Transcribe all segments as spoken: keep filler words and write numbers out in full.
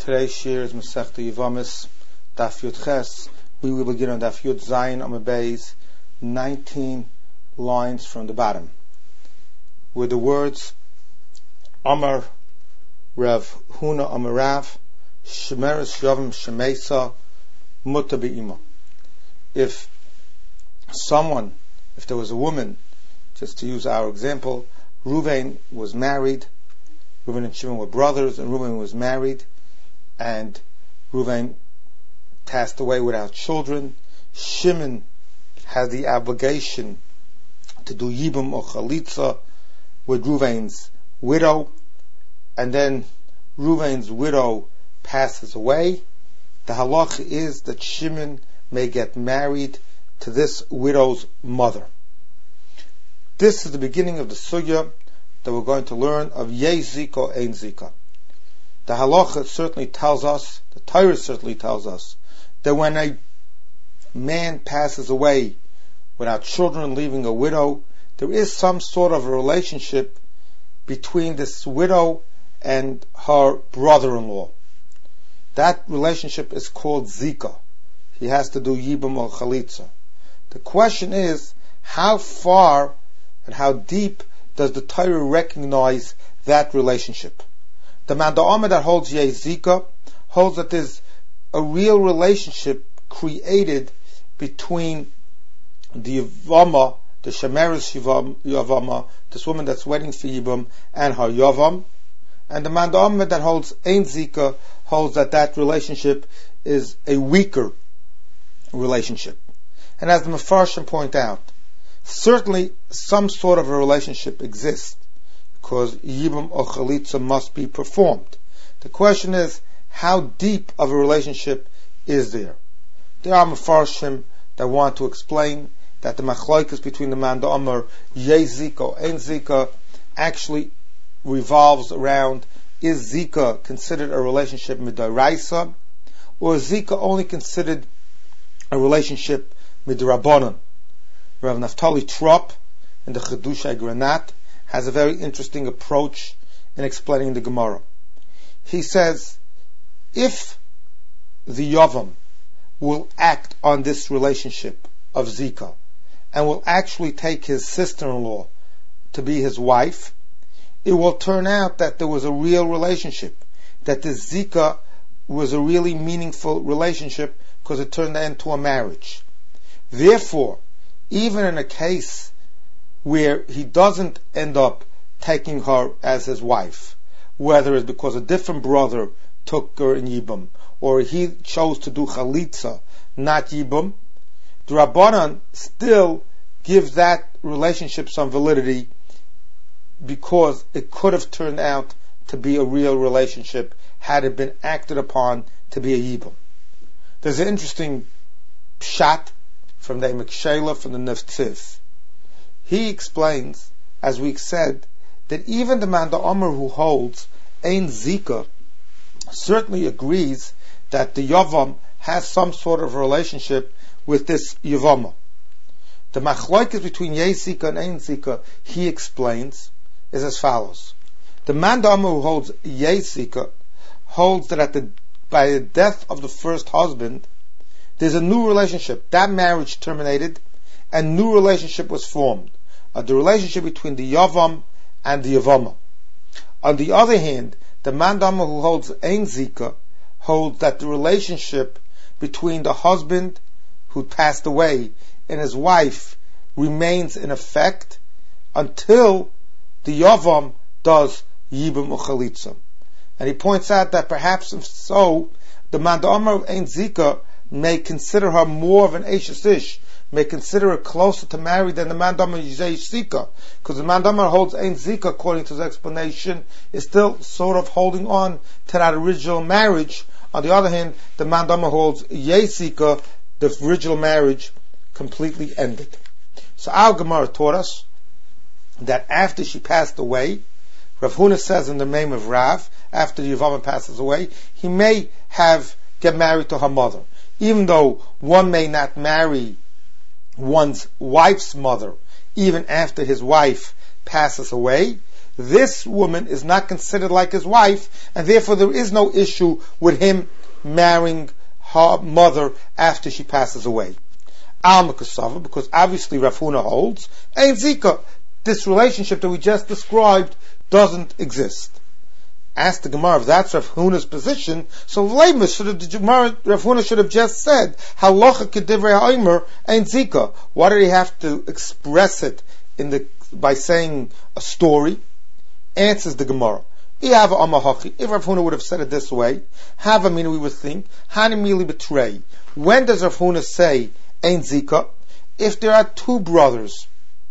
Today's shir is Masechta Yevamis, Daf Yud Ches. We will begin on Daf Yud Zayin Amud Beis, nineteen lines from the bottom, with the words Amar Rav Huna Amar Rav Shemeres Yavim Shemesa Muta Be'ima. If someone, if there was a woman, just to use our example, Ruvain was married, Reuven and Shimon were brothers, and Reuven was married, and Reuven passed away without children. Shimon had the obligation to do Yibum or Chalitza with Reuven's widow, and then Reuven's widow passes away. The halach is that Shimon may get married to this widow's mother. This is the beginning of the sugya that we're going to learn of Yeh Zika or Ein Zika. The halacha certainly tells us, the Torah certainly tells us, that when a man passes away without children, leaving a widow, there is some sort of a relationship between this widow and her brother-in-law. That relationship is called Zika. He has to do Yibum or Chalitza. The question is, how far and how deep does the Torah recognize that relationship? The Man Da'amah that holds Yeh Zika holds that there's a real relationship created between the Yavama, the Shemeres Yavama, this woman that's waiting for Yibum, and her Yavam. And the Man Da'amah that holds Ein Zika holds that that relationship is a weaker relationship. And as the Mefarshim point out, certainly some sort of a relationship exists, because Yibum or Chalitza must be performed. The question is, how deep of a relationship is there? There are Mefarshim that want to explain that the machlokes between the Man Da'amah, Yeh Zika or Ein Zika, actually revolves around, is Zika considered a relationship midoraisa, or is Zika only considered a relationship midrabanan? Rav Naftali Trop in the Chiddushei Granat has a very interesting approach in explaining the Gemara. He says, if the Yavam will act on this relationship of Zika and will actually take his sister-in-law to be his wife, it will turn out that there was a real relationship, that this Zika was a really meaningful relationship, because it turned into a marriage. Therefore, even in a case where he doesn't end up taking her as his wife, whether it's because a different brother took her in Yibum, or he chose to do Chalitza, not Yibum, the Rabbanan still gives that relationship some validity, because it could have turned out to be a real relationship had it been acted upon to be a Yibum. There's an interesting pshat from the Emek Shelah, from the Neftiv. He explains, as we said, that even the Man Da'amah who holds Ein Zika certainly agrees that the Yavam has some sort of relationship with this Yavama. The machlokes between Yeh Zika and Ein Zika, he explains, is as follows. The Man Da'amah who holds Yeh Zika holds that at the, by the death of the first husband, there's a new relationship. That marriage terminated, and new relationship was formed. Uh, the relationship between the Yavam and the Yavama. On the other hand, the Man Da'amah who holds Ein Zika holds that the relationship between the husband who passed away and his wife remains in effect until the Yavam does Yibum or Chalitza. And he points out that perhaps if so, the Man Da'amah of Ein Zika may consider her more of an Eishes Ish, may consider her closer to marry than the Man Da'amah Yeh Zika, because the Man Da'amah holds Ein Zika, according to his explanation, is still sort of holding on to that original marriage. On the other hand, the Man Da'amah holds Yeh Zika, the original marriage completely ended. So our Gemara taught us that after she passed away, Rav Huna says in the name of Rav, after the Yavama passes away, he may have get married to her mother. Even though one may not marry one's wife's mother, even after his wife passes away, this woman is not considered like his wife, and therefore there is no issue with him marrying her mother after she passes away. Al Makasava, because obviously Rav Huna holds, Ein Zika, this relationship that we just described doesn't exist. Ask the Gemara if that's Rav Huna's position, so Lema should have, the Gemara, Rav Huna should have just said, Halacha kedivrei ha'omer Ein Zika. Why did he have to express it in the, by saying a story? Answers the Gemara. If Rav Huna would have said it this way, Hava meaning we would think, Hanimili betray. When does Rav Huna say Ein Zika? If there are two brothers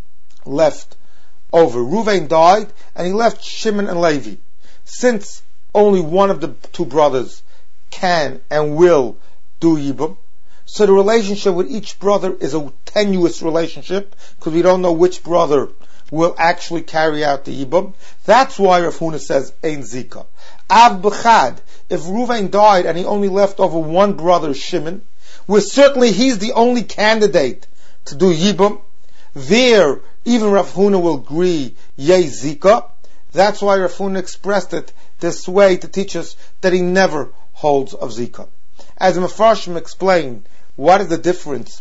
left over. Ruvain died, and he left Shimon and Levi. Since only one of the two brothers can and will do Yibum, so the relationship with each brother is a tenuous relationship, because we don't know which brother will actually carry out the Yibum. That's why Rav Huna says Ein Zika. Av B'chad, if Ruvain died and he only left over one brother, Shimon, where certainly he's the only candidate to do Yibum, there even Rav Huna will agree Yei Zika. That's why Rav Huna expressed it this way to teach us that he never holds of Zika. As the Mefarshim explained, what is the difference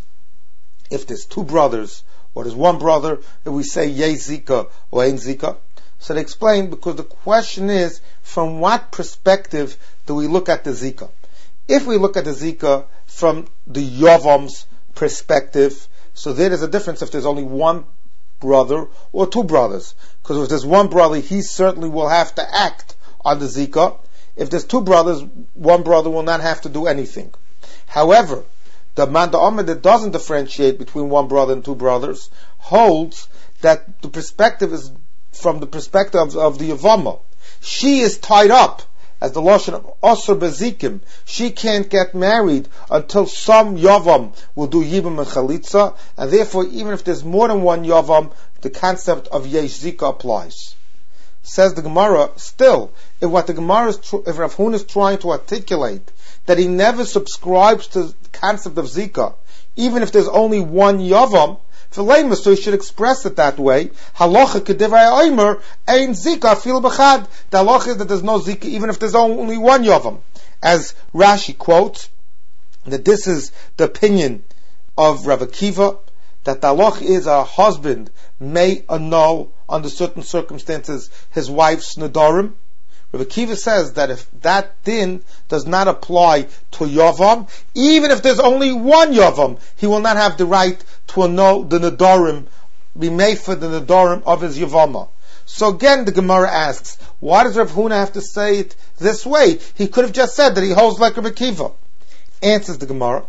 if there's two brothers or there's one brother, if we say Yei Zika or Ein Zika? So they explain, because the question is, from what perspective do we look at the Zika? If we look at the Zika from the Yavam's perspective, so there is a difference if there's only one brother or two brothers. Because if there's one brother, he certainly will have to act on the Zika. If there's two brothers, one brother will not have to do anything. However, the Manda Omer that doesn't differentiate between one brother and two brothers holds that the perspective is from the perspective of, of the Yavama. She is tied up, as the Lashon of Osir Bezikim. She can't get married until some Yavam will do Yibum and Chalitza, and therefore even if there's more than one Yavam, the concept of Yesh Zika applies. Says the Gemara, still, if what the Gemara is, tr- if Rav Huna is trying to articulate, that he never subscribes to the concept of Zika, even if there's only one Yavam, for Lema, so he should express it that way. Halacha kedivrei ha'omer Ein Zika fil b'chad. The halacha is that there's no Zika even if there's only one Yavam. As Rashi quotes, that this is the opinion of Rav Akiva, that the halacha is a husband may annul under certain circumstances his wife's nedarim. Rav Akiva says that if that din does not apply to Yavam, even if there's only one Yavam, he will not have the right to annul the nedarim, be made for the nedarim of his Yavama. So again, the Gemara asks, why does Rav Huna have to say it this way? He could have just said that he holds like Rav Akiva. Answers the Gemara,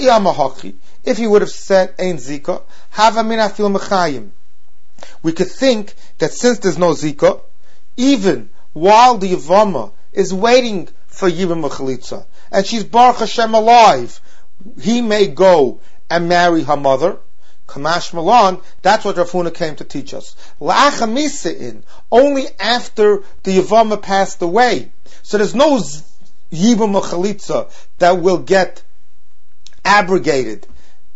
if he would have said Ein Zika, Hava min afil mechayim. We could think that since there's no Zika, even while the Yavama is waiting for Yibum Chalitza, and she's Baruch Hashem alive, he may go and marry her mother. Kamash Malan, that's what Rav Huna came to teach us. La'achamisein, only after the Yavama passed away. So there's no Yibum Chalitza that will get abrogated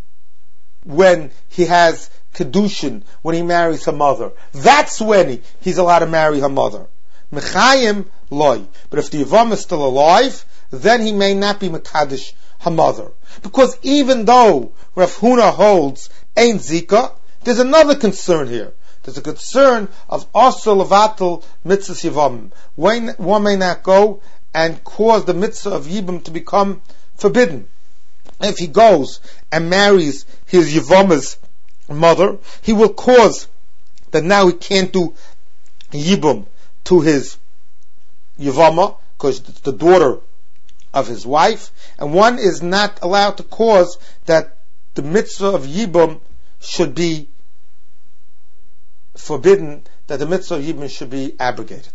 when he has Kedushin, when he marries her mother. That's when he, he's allowed to marry her mother. Mechayim loy. But if the Yavam is still alive, then he may not be Mekadesh her mother. Because even though Rav Huna holds Ein Zika, there's another concern here. There's a concern of Asur Levatel Mitzvah Yavam. One may not go and cause the mitzvah of Yibum to become forbidden. If he goes and marries his Yavama's mother, he will cause that now he can't do Yibum to his Yavama, because it's the daughter of his wife, and one is not allowed to cause that the mitzvah of Yibum should be forbidden, that the mitzvah of Yibum should be abrogated.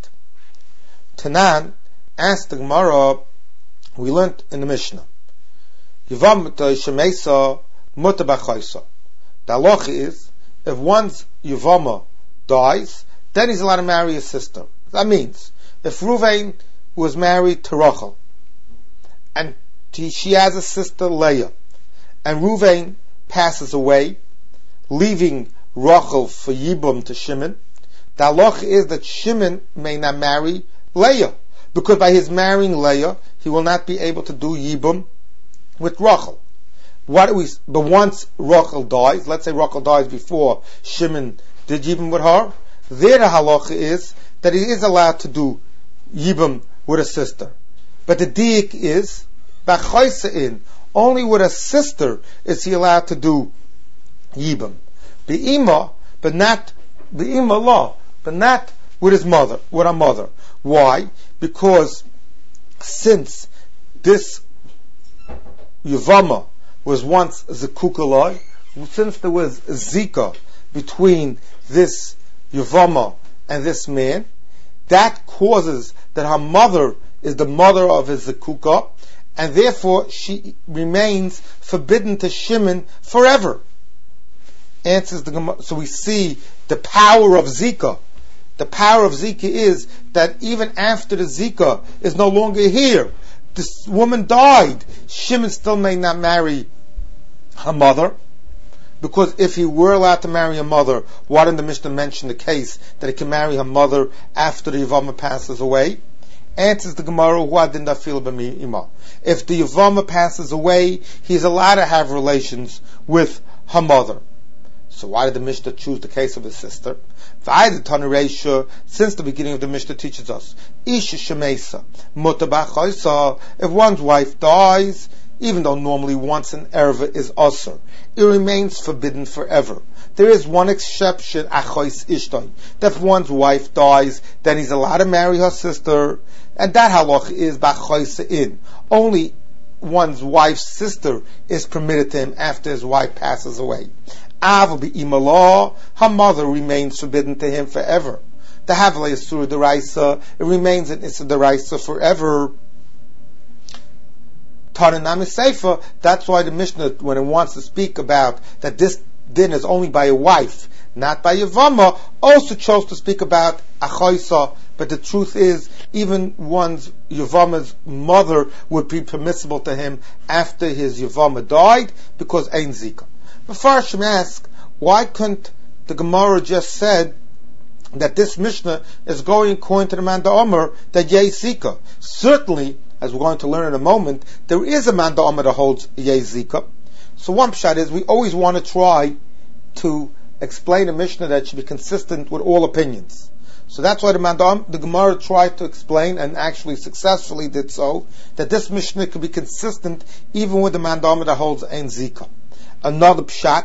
Tanan asked the Gemara, we learned in the Mishnah, Yavam shemesa muta b'chaysa. The halacha is, if one's Yavama dies, then he's allowed to marry his sister. That means, if Ruvain was married to Rachel, and she has a sister Leah, and Ruvain passes away, leaving Rachel for Yibum to Shimon, The halacha is that Shimon may not marry Leah, because by his marrying Leah, he will not be able to do Yibum with Rachel. What do we? But once Rachel dies, let's say Rachel dies before Shimon did Yibum with her, there the halacha is that he is allowed to do Yibum with a sister. But the diik is b'chaysein, only with a sister is he allowed to do Yibum. Be'ima, but not be'ima law, but not with his mother, with her mother. Why? Because since this Yavama was once Zekukalai, since there was Zika between this Yavama and this man, that causes that her mother is the mother of his Zekuka, and therefore she remains forbidden to Shimon forever. Answers the Gemara. So we see the power of Zika. The power of Zika is that even after the Zika is no longer here, this woman died, Shimon still may not marry her mother, because if he were allowed to marry a mother, why didn't the Mishnah mention the case that he can marry her mother after the Yavama passes away? Answers the Gemara, who didn't I feel about me? If the Yavama passes away, he's allowed to have relations with her mother. So why did the Mishnah choose the case of his sister? Since the beginning of the Mishnah teaches us, Isha Shemesa, Mutabachaisa, if one's wife dies, even though normally once an erva is usher, it remains forbidden forever. There is one exception, Achois Ishtoi, that if one's wife dies, then he's allowed to marry her sister, and that halach is Bachoisein. Only one's wife's sister is permitted to him after his wife passes away. Av B'Imalah, her mother remains forbidden to him forever. The Havle Isur Deraisa, it remains an Isur Deraisa forever. Taranam Seifa, that's why the Mishnah, when it wants to speak about that this din is only by a wife, not by Yavama, also chose to speak about Achoisa, but the truth is, even one's Yavama's mother would be permissible to him after his Yavama died, because Ein Zika. But Farshim ask, why couldn't the Gemara just said that this Mishnah is going according to the man Omer that Yeh Zika? Certainly, as we're going to learn in a moment, there is a man Omer that holds Yeh Zika. So one pshat is, we always want to try to explain a Mishnah that should be consistent with all opinions. So that's why the Mandam, the Gemara tried to explain, and actually successfully did so, that this Mishnah could be consistent even with the Mandam that holds Ein Zika. Another pshat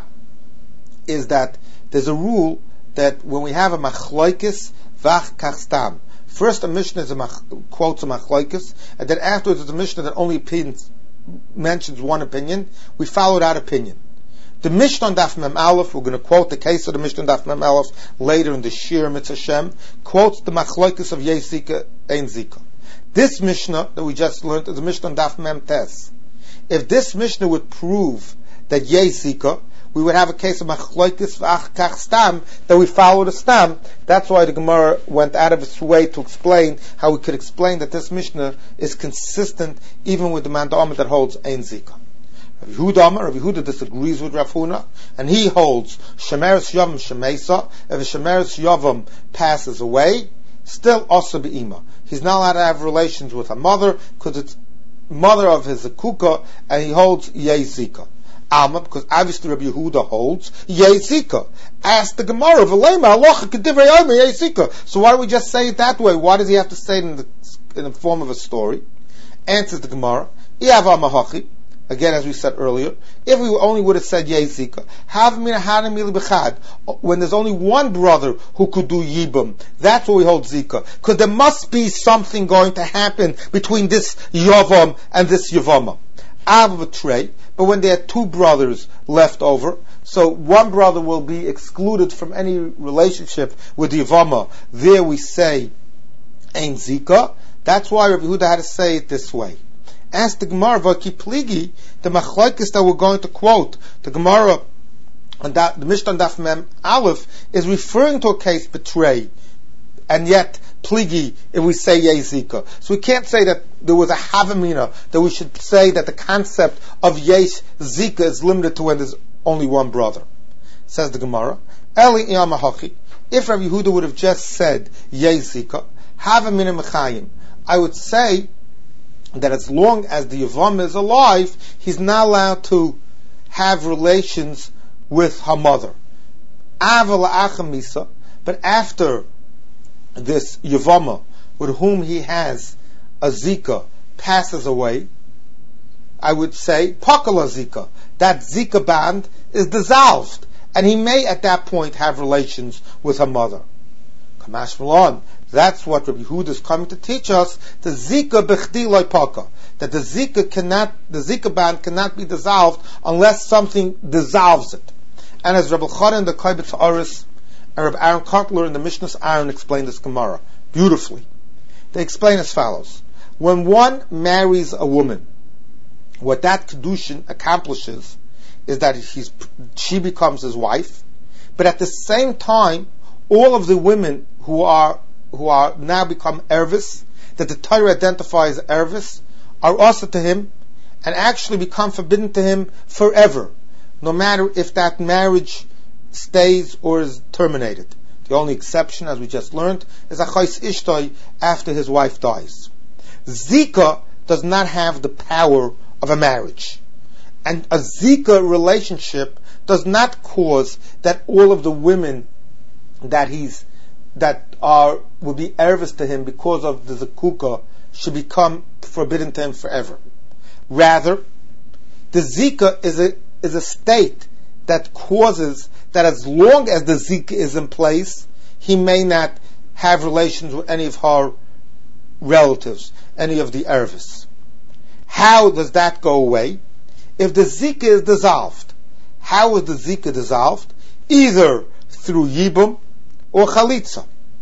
is that there's a rule that when we have a machloikis vach kachstam, first a Mishnah is a mach, quotes a machloikis, and then afterwards it's a Mishnah that only opinions, mentions one opinion, we follow that opinion. The Mishnah on Daf Mem Aleph, we're going to quote the case of the Mishnah on Daf Mem Aleph later in the Shir Mitzvah Shem, quotes the machloikis of Yeh Zika, Ein Zika. This Mishnah that we just learned is a Mishnah on Daf Mem Tes. If this Mishnah would prove that Yeh Zika, we would have a case of machloikis v'ach kach stam, that we follow the stam. That's why the Gemara went out of its way to explain how we could explain that this Mishnah is consistent even with the man that holds Ein Zika. Rabbi Yehuda Amar, Rabbi Yehuda disagrees with Rav Huna, and he holds Shemeres Yavam Shemesa. If a Shemeres Yavam passes away, still also be'ima. He's not allowed to have relations with a mother because it's mother of his Zekuka, and he holds Yeh Zika. Alma, because obviously Rabbi Yehuda holds Yeh Zika. Ask the Gemara, V'leima halacha k'divrei Omer Yeh Zika. So why do we just say it that way? Why does he have to say it in the, in the form of a story? Answers the Gemara, I'ava mahachi. Again, as we said earlier, if we only would have said Yeh Zika, when there's only one brother who could do Yibum, that's what we hold Zika. Because there must be something going to happen between this Yavam and this Yavama. But when there are two brothers left over, so one brother will be excluded from any relationship with the Yavama, there we say Ein Zika. That's why Rabbi Yehuda had to say it this way. Ask the Gemara, Vaki Pligi, the machlokes that we're going to quote, the Gemara, on that, the Mishnah on Daf Mem Aleph, is referring to a case betray, and yet Pligi, if we say Yeh Zika. So we can't say that there was a Havamina, that we should say that the concept of Yeh Zika is limited to when there's only one brother. Says the Gemara, Eli Iyamahachi, if Rav Yehuda would have just said Yezika, have a min mechayim, I would say that as long as the Yavam is alive, he's not allowed to have relations with her mother. But after this Yavama, with whom he has a Zika, passes away, I would say, Pakala Zika, that Zika band is dissolved, and he may at that point have relations with her mother. Kamash Malon, that's what Rabbi Yehuda is coming to teach us, the Zika bechdi loy paka, that the Zika cannot, the Zika band cannot be dissolved unless something dissolves it. And as Rabbi Chana in the Kaibetz Aris and Rabbi Aaron Kotler in the Mishnah's Aaron explain this Gemara beautifully. They explain as follows. When one marries a woman, what that Kedushin accomplishes is that he's, she becomes his wife, but at the same time, all of the women who are who are now become ervis, that the Torah identifies as ervis, are also to him, and actually become forbidden to him forever, no matter if that marriage stays or is terminated. The only exception, as we just learned, is Achais Ishtoi after his wife dies. Zika does not have the power of a marriage. And a Zika relationship does not cause that all of the women that he's that are will be ervis to him because of the Zakuka should become forbidden to him forever. Rather, the Zika is a is a state that causes that as long as the Zika is in place, he may not have relations with any of her relatives, any of the ervis. How does that go away? If the Zika is dissolved, how is the Zika dissolved? Either through Yibum or Chalitza.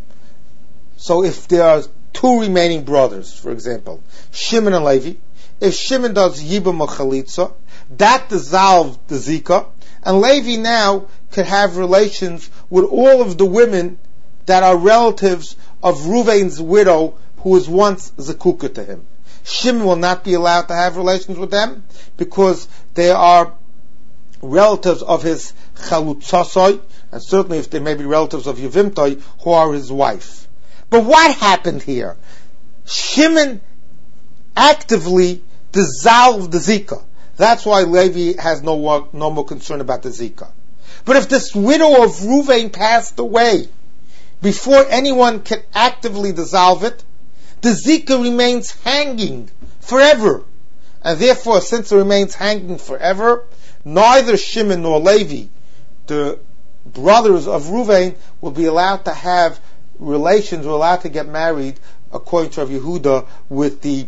So if there are two remaining brothers, for example, Shimon and Levi, if Shimon does Yibum or Chalitza, that dissolved the Zika, and Levi now could have relations with all of the women that are relatives of Ruvain's widow, who was once Zakuka to him. Shimon will not be allowed to have relations with them because they are relatives of his Chalutzasoi, and certainly if they may be relatives of Yevimtoi, who are his wife. But what happened here? Shimon actively dissolved the Zika. That's why Levi has no, no more concern about the Zika. But if this widow of Ruvain passed away before anyone can actively dissolve it, the Zika remains hanging forever. And therefore, since it remains hanging forever, neither Shimon nor Levi, the brothers of Ruvain, will be allowed to have relations, or allowed to get married, according to Rav Yehuda, with the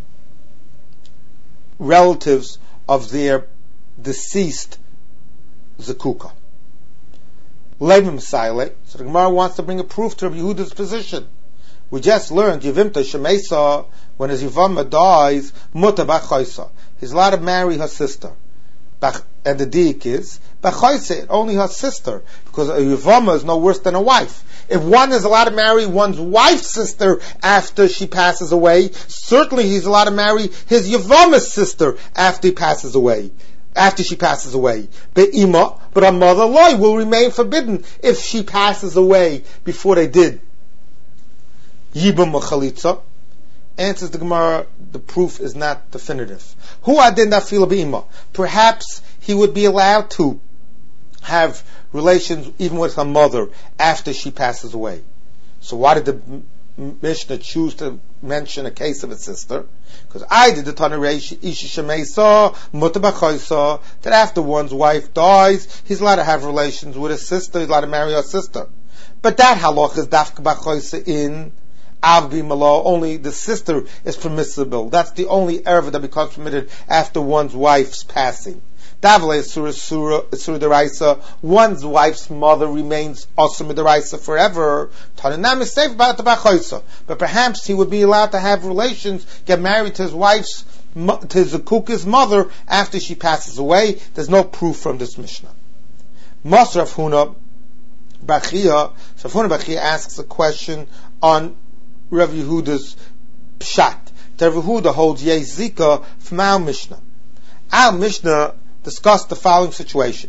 relatives of their deceased Zakuka. Levi Messiah. So the Gemara wants to bring a proof to Rav Yehuda's position. We just learned Yevimta Shemesa, when his Yevama dies, Muta B'chaisa. He's allowed to marry her sister. And the diik is B'chaisa, only her sister, because a Yevama is no worse than a wife. If one is allowed to marry one's wife's sister after she passes away, certainly he's allowed to marry his Yevama's sister after he passes away. After she passes away. Be'ima, but her mother Loi will remain forbidden if she passes away before they did Yibum or Chalitza. Answers the Gemara, the proof is not definitive. Hu adin dafila be'ima. Perhaps he would be allowed to have relations even with her mother after she passes away. So why did the Mishnah choose to mention a case of a sister? Because I did the Tana Reish Isha Shemesa Muta B'chaisa, that after one's wife dies, he's allowed to have relations with his sister, he's allowed to marry her sister. But that halach is Dafka B'chaisa in Avbi Malo, only the sister is permissible. That's the only erva that becomes permitted after one's wife's passing. Davle Surah Surah Surah Deraisa, one's wife's mother remains Asur Deraisa forever. Tananam is safe about the B'chaisa. But perhaps he would be allowed to have relations, get married to his wife's, to his Zakuka's mother after she passes away. There's no proof from this Mishnah. Masraf Huna Bachia, so Huna Bachia asks a question on Rav Yehuda's Pshat. Rav Yehuda holds Yezika from our Mishnah. Our Mishnah discussed the following situation.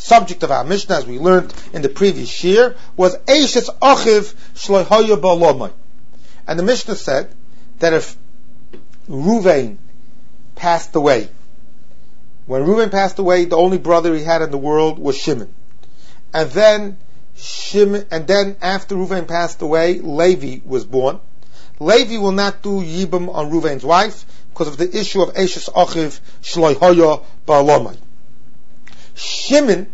subject of our Mishnah, as we learned in the previous year, was Eishes Achiv Shlo Hoya Ba'alomai. And the Mishnah said that if Ruvain passed away, when Ruvain passed away, the only brother he had in the world was Shimon. And then Shimon, and then after Ruvain passed away, Levi was born. Levi will not do Yibum on Ruvain's wife because of the issue of Eishes Achiv Shlo Hoya Ba'alomai. Shimon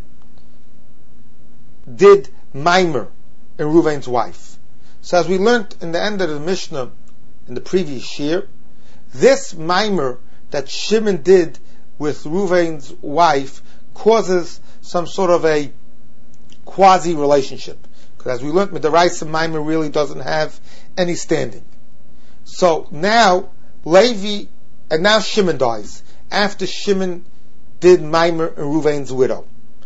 did Maimer in Ruvain's wife. So as we learned in the end of the Mishnah in the previous year, this Maimer that Shimon did with Ruvain's wife causes some sort of a quasi-relationship. Because as we learned, Midaraisa Maimer really doesn't have any standing. So now, Levi, and now Shimon dies. After Shimon did Maimer and Ruvain's widow.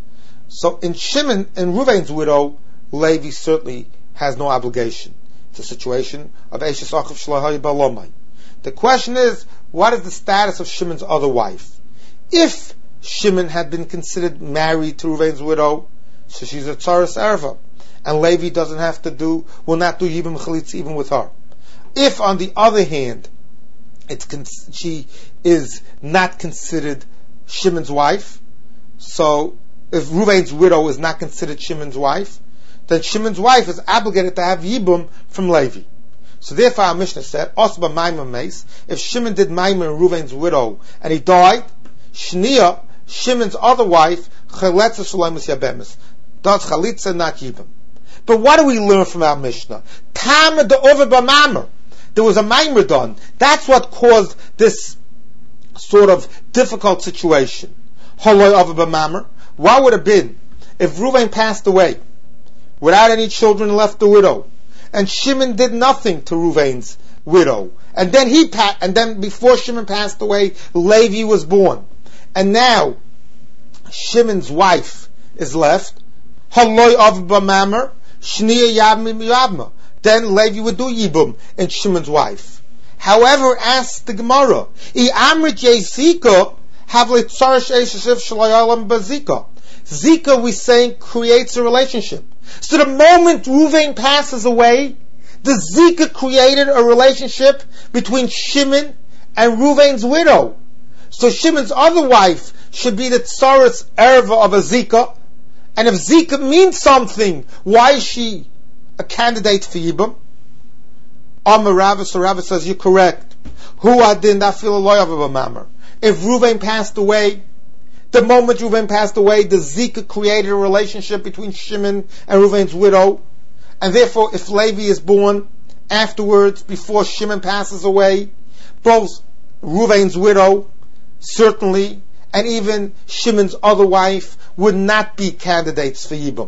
So in Shimon and Ruvain's widow, Levi certainly has no obligation. It's a situation of Eishes Achiv Shlo Hoya Ba'alomai. The question is, what is the status of Shimon's other wife? If Shimon had been considered married to Ruvain's widow, so she's a Tzaras Erva, and Levi doesn't have to do, will not do Yibum Chalitza even with her. If on the other hand, it's con- she is not considered Shimon's wife, so if Ruvain's widow is not considered Shimon's wife, then Shimon's wife is obligated to have Yibum from Levi. So therefore our Mishnah said, Osba Maimer Meis, if Shimon did Maimer and Ruvain's widow, and he died, Shnia, Shimon's other wife, Chaletza Shulaimus Yabemis, does Chalitza, not Yibum. But what do we learn from our Mishnah? Tam de Over B'Maimer. There was a Maimer done. That's what caused this sort of difficult situation. Holoi Over B'Maimer. What would have been if Ruvain passed away without any children, left the widow, and Shimon did nothing to Ruvain's widow, and then he pa- and then before Shimon passed away, Levi was born, and now Shimon's wife is left. Haloi av b'mamer shniya yabmi yabma. Then Levi would do yibum in Shimon's wife. However, asked the Gemara, I amrit yezika have letzarish eishiv shalayalam bazika. Zika, we saying, creates a relationship. So the moment Ruvain passes away, the Zika created a relationship between Shimon and Ruvain's widow. So Shimon's other wife should be the Tsaris Erva of a Zika. And if Zika means something, why is she a candidate for Yibum? Amar Rava, so Rava says, you're correct. Hu adin dafil aloy mamar. If Ruvain passed away, the moment Ruvain passed away, the Zika created a relationship between Shimon and Ruvain's widow. And therefore, if Levi is born afterwards, before Shimon passes away, both Ruvain's widow, certainly, and even Shimon's other wife, would not be candidates for Yibum.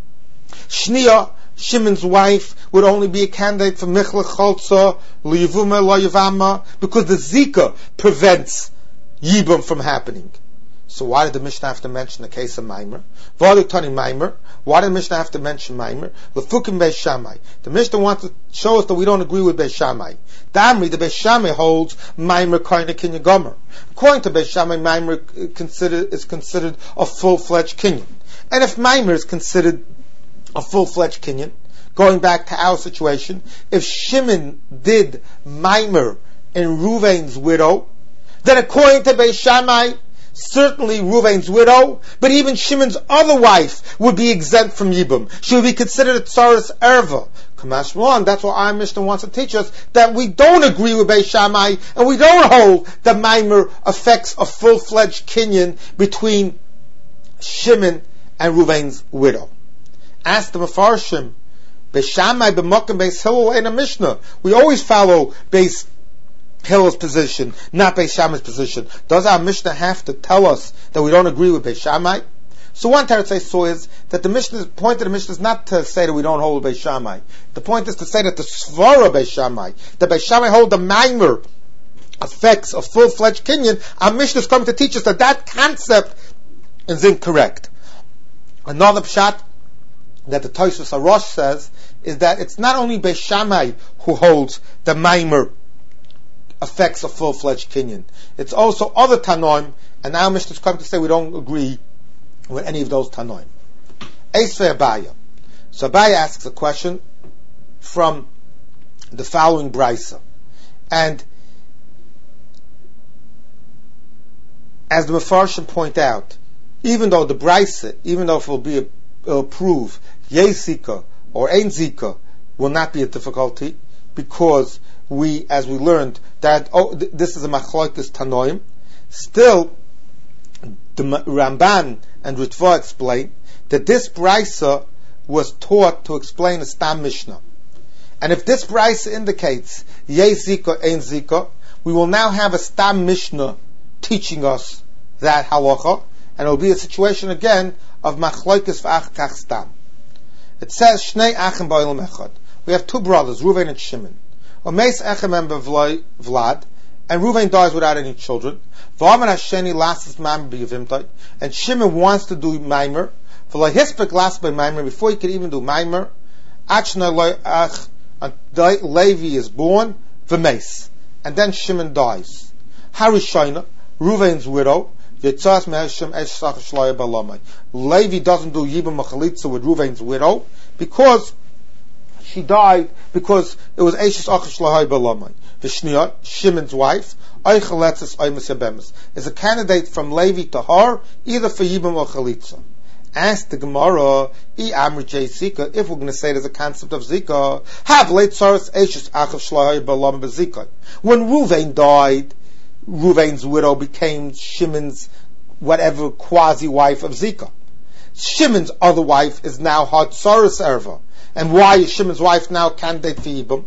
Shnia, Shimon's wife, would only be a candidate for Michlech Cholza, L'Yivuma, L'Yivama, because the Zika prevents Yibum from happening. So why did the Mishnah have to mention the case of Maimer? V'adik Tani Maimer. Why did the Mishnah have to mention Maimer? L'fukim Beis Shammai. The Mishnah wants to show us that we don't agree with Beis Shammai. Damri, the Beis Shammai holds Maimer Koine Kinyan Gomer. According to Beis Shammai, Maimer considered, is considered a full-fledged Kinyan. And if Maimer is considered a full-fledged Kinyan, going back to our situation, if Shimon did Maimer in Ruvain's widow, then according to Beis Shammai, certainly Ruvain's widow, but even Shimon's other wife would be exempt from Yibum. She would be considered a Tsaris Erva. Kamash Malon, that's what our Mishnah wants to teach us, that we don't agree with Beis Shammai, and we don't hold that Maimer affects a full-fledged kinyan between Shimon and Ruvain's widow. Ask the Mefarshim, Beis Shammai b'mokim Beis Hillel in a Mishnah. We always follow Beis Hillel's position, not Beis Shammai's position. Does our Mishnah have to tell us that we don't agree with Beis Shammai? So one Teretz so is that the Mishnah, the point of the Mishnah is not to say that we don't hold Beis Shammai. The point is to say that the Svara Beis Shammai, that Beis Shammai hold the Maimer affects a full-fledged kinyan. Our Mishnah is coming to teach us that that concept is incorrect. Another pshat that the Tosfos Arosh says is that it's not only Beis Shammai who holds the Maimer affects a full-fledged kinyan. It's also other Tanoim, and our Mishnah is coming to say we don't agree with any of those Tanoim. Eisvei Abaya. So Abaya asks a question from the following Brisa. And as the Mefarshim point out, even though the Brisa, even though it will be a, it'll prove Yezika or Ein Zika will not be a difficulty, because we, as we learned, that oh, th- this is a Machlokes Tanoim, still the Ramban and Ritva explain that this Brisa was taught to explain a Stam Mishnah. And if this Brisa indicates Yeh Zika, Ein Zika, we will now have a Stam Mishnah teaching us that halacha, and it will be a situation again of Machlokes v'ach kach Stam. It says Shnei Achim ba'olam echad. We have two brothers, Ruvain and Shimon. Omeis Echem and Vlad, and Ruvain dies without any children. V'aman Hasheni lasses Maimer b'Yevimtai, and Shimon wants to do Maimer. V'lo hispek last by Maimer, before he could even do Maimer, Achna loy ach, Levi is born, v'meis, and then Shimon dies. Harishayna, Ruvain's widow, Yitzas me'Hashem esh sach shloya balamai. Levi doesn't do Yibam Machalitza with Ruvain's widow, because she died because it was Eishes Achash Lahai Balamai. Vishniya, Shimon's wife, Eicheletzes Eimus Yabemis, is a candidate from Levi to her, either for Yibam or Chalitza. Ask the Gemara, I Amri J Zika, if we're going to say there's a concept of Zika, have late Tzaras Eishes Achash Lahai Balamai Bezika. When Ruvain died, Ruvain's widow became Shimon's whatever quasi-wife of Zika. Shimon's other wife is now her Tzaras Erva. And why is Shimon's wife now candidate for Yibam?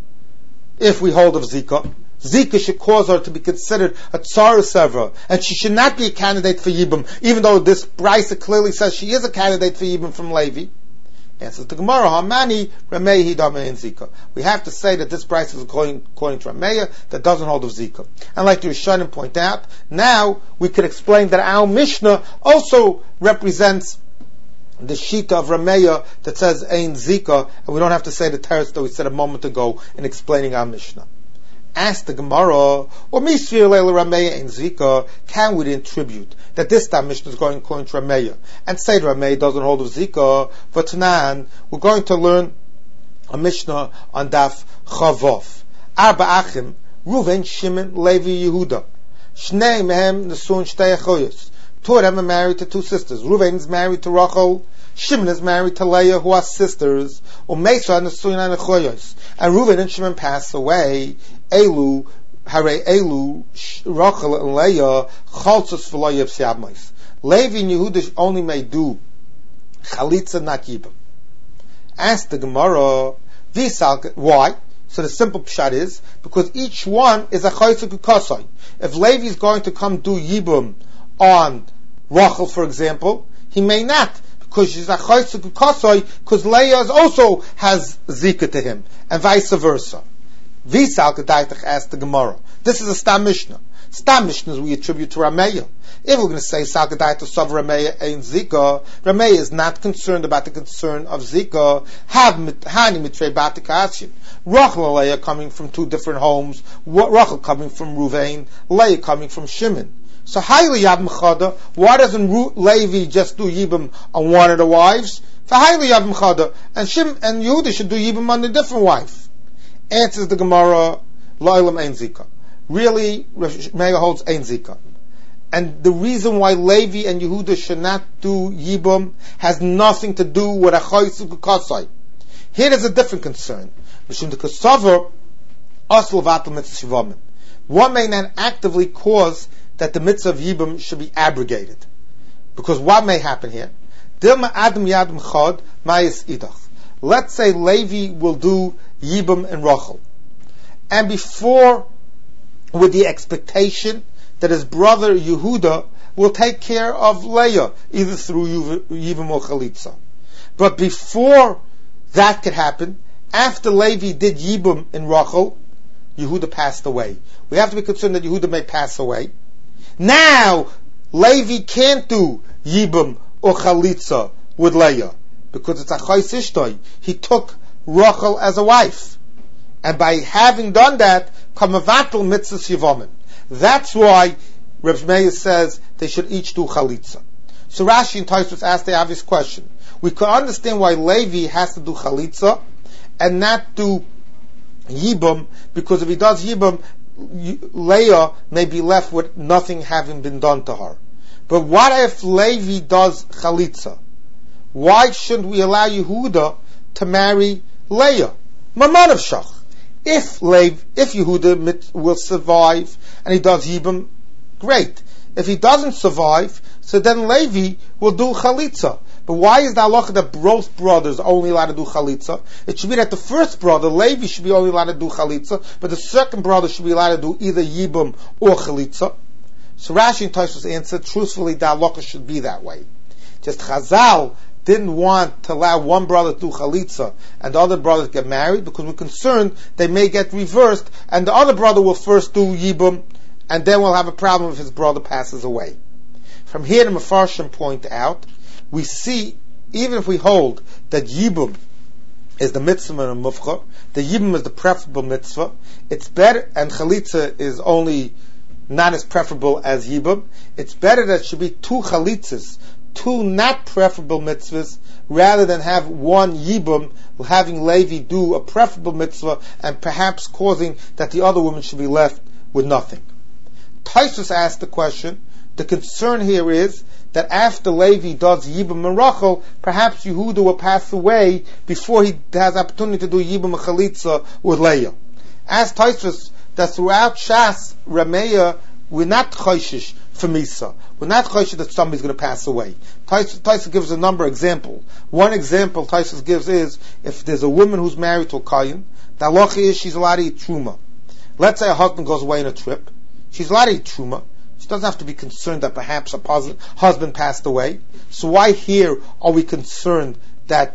If we hold of Zika, Zika should cause her to be considered a Tzaras Erva, and she should not be a candidate for Yibam, even though this Brisa clearly says she is a candidate for Yibam from Levi. Answers the Gemara, Hamani Ramei Hidame in Zika. We have to say that this Brisa is according, according to Rameya that doesn't hold of Zika. And like the Rishonim point out, now we could explain that our Mishnah also represents the Shita of Rameya that says Ein Zika, and we don't have to say the teretz that we said a moment ago in explaining our Mishnah. Ask the Gemara, or Misfir Leila Rameya Ein Zika, can we attribute that this time Mishnah is going according to Rameya, and say that Rameya doesn't hold of Zika? For Tanan, we're going to learn a Mishnah on Daf Chavov. Arba Achim, Ruven, Shimon, Levi, Yehuda. Shnei mehem nesun shtei achoyos. Two of them are married to two sisters. Ruven is married to Rachel. Shimon is married to Leah, who are sisters. Umeisa nesuin achoyos. And Ruven and Shimon pass away. Elu, hare Elu, Rachel and Leah, chaltzos v'lo yevsiabmos. Levi and Yehuda only may do chalitza, not yibam. Ask the Gemara, Visal, why? So the simple pshat is, because each one is a chaytza kukasai. If Levi is going to come do yibam on Rachel, for example, he may not, because she's a chaytza kukasai, because Leah also has zika to him, and vice versa. Visal Kedaitach asked the Gemara. This is a Stam Mishnah. Stam Mishnahs we attribute to Rameya. If we're going to say Sal Kedaitach Sav Rameya Ein Zika, Rameya is not concerned about the concern of Zika. Have Hani Mitrei Batikashin. Rachel and Leah coming from two different homes. Rachel coming from Ruvain, Leah coming from Shimon. So highly Yab Mechada. Why doesn't Ru- Levi just do Yibam on one of the wives? For highly Yab Mechada, and Shim and Yehuda should do Yibam on a different wife. Answers the Gemara, Lo'ilam Ein Zika. Really, Meir holds Ein Zika. And the reason why Levi and Yehuda should not do Yibam has nothing to do with a Chaytzu Kukasai. Here there's a different concern. One may not actively cause that the mitzvah of Yibam should be abrogated. Because what may happen here? Let's say Levi will do Yibam and Rachel, and before, with the expectation that his brother Yehuda will take care of Leah, either through Yibam or Chalitza. But before that could happen, after Levi did Yibam and Rachel, Yehuda passed away. We have to be concerned that Yehuda may pass away. Now, Levi can't do Yibam or Chalitza with Leah, because it's a Chais Ishtoi. He took Rachel as a wife. And by having done that, Kamavatul Mitzvah Yivamin. That's why Reb Meir says they should each do Chalitza. So Rashi and Tosfos asked the obvious question. We could understand why Levi has to do chalitza and not do yibum, because if he does yibum, Leah may be left with nothing having been done to her. But what if Levi does chalitza? Why shouldn't we allow Yehuda to marry Leah? Mamanav shach. If Lev, if Yehuda will survive and he does yibum, great. If he doesn't survive, so then Levi will do chalitza. But why is the halacha that both brothers are only allowed to do chalitza? It should be that the first brother, Levi, should be only allowed to do chalitza, but the second brother should be allowed to do either yibum or chalitza. So Rashi and Tosfos answered, truthfully, the halacha should be that way. Just Chazal didn't want to allow one brother to do chalitza and the other brother to get married, because we're concerned they may get reversed and the other brother will first do yibum and then we'll have a problem if his brother passes away. From here the Mefarshim point out, we see, even if we hold that yibum is the mitzvah and mufcha, the yibum is the preferable mitzvah, it's better, and chalitza is only not as preferable as yibum, it's better that it should be two chalitzas, two not preferable mitzvahs, rather than have one yibum, having Levi do a preferable mitzvah, and perhaps causing that the other woman should be left with nothing. Tosfos asked the question, the concern here is that after Levi does yibum and Rachel, perhaps Yehuda will pass away before he has the opportunity to do yibum and chalitza with Leah. Asked Tosfos that throughout Shas, Rameya, we're not choishish for Misa. We're not choishish that somebody's going to pass away. Tosfos gives a number of examples. One example Tosfos gives is, if there's a woman who's married to a kohen, the halacha is she's allowed to eat truma. Let's say a husband goes away on a trip. She's allowed to eat truma. She doesn't have to be concerned that perhaps a husband passed away. So why here are we concerned that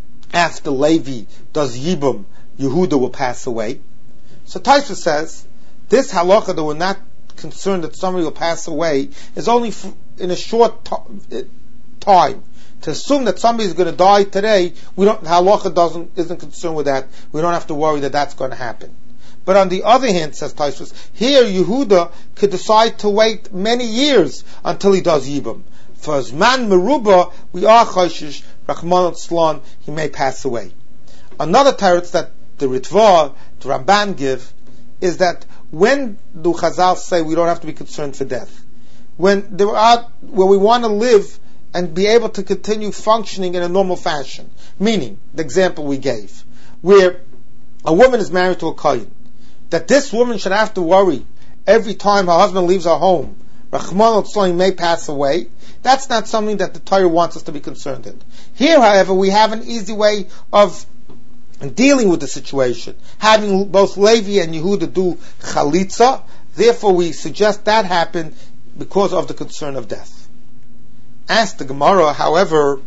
after Levi does yibum, Yehuda will pass away? So Tosfos says, this halacha that we're not concerned that somebody will pass away is only f- in a short t- time. To assume that somebody is going to die today, we don't, halacha doesn't, isn't concerned with that. We don't have to worry that that's going to happen. But on the other hand, says Tosfos, here Yehuda could decide to wait many years until he does yibum. For Zman Meruba, we are choshish, Rachmana litzlan, he may pass away. Another teretz that the Ritva, the Ramban give, is that when do Chazal say we don't have to be concerned for death? When there are, when we want to live and be able to continue functioning in a normal fashion. Meaning, the example we gave, where a woman is married to a kohen, that this woman should have to worry every time her husband leaves her home, Rachmana litzlan may pass away, that's not something that the Torah wants us to be concerned in. Here, however, we have an easy way of dealing with the situation, having both Levi and Yehuda do chalitza. Therefore, we suggest that happen because of the concern of death. Ask the Gemara, however,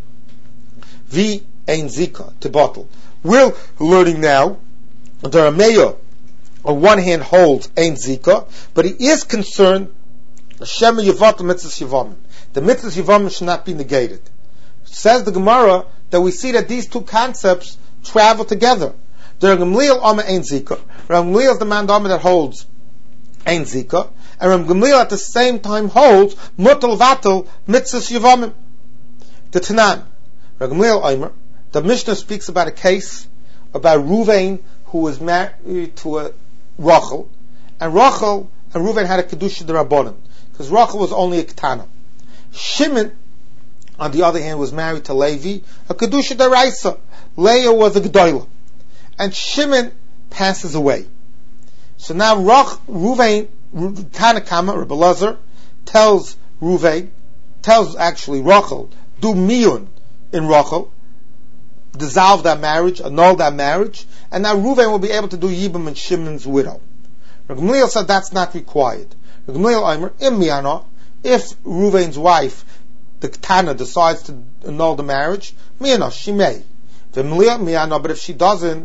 vi ein zika to bottle. We're learning now that a mayor on one hand holds ein zika, but he is concerned shema yavatim mitzvahs yavamim. The mitzvahs yavamim should not be negated. Says the Gemara that we see that these two concepts travel together. The Rav Gamliel Omer Ein Zika. Rav Gamliel is the man that holds Ein Zika, and Rav Gamliel at the same time holds Mutal Vatal Mitzvahs Yavamim. The Tanan, Rav Gamliel Omer, the Mishnah speaks about a case about Ruvain who was married to a Rachel, and Rachel and Ruvain had a kedusha d'Rabbanan because Rachel was only a ketana. Shimon, on the other hand, was married to Levi, a kedusha d'Raisa. Leah was a Gedolah. And Shimon passes away. So now Rach, Ruvain, Tanakama, Rebbe Lazar, tells Ruvain, tells actually Rachel, do miyun in Rachel, dissolve that marriage, annul that marriage, and now Ruvain will be able to do Yibam and Shimon's widow. Rav Gamliel said that's not required. Rav Gamliel Omer, im miyana, if Ruvain's wife, the Ketana, decides to annul the marriage, miyana, she may. But if she doesn't,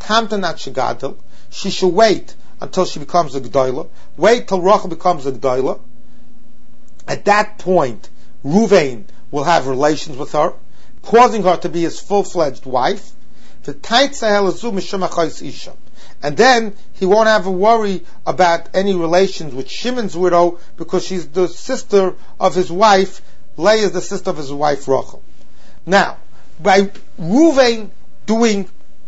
she should wait until she becomes a G'dayla. Wait till Rachel becomes a G'dayla. At that point, Ruvain will have relations with her, causing her to be his full-fledged wife. And then he won't have a worry about any relations with Shimon's widow because she's the sister of his wife, Leah is the sister of his wife Rachel. Now, by Reuven doing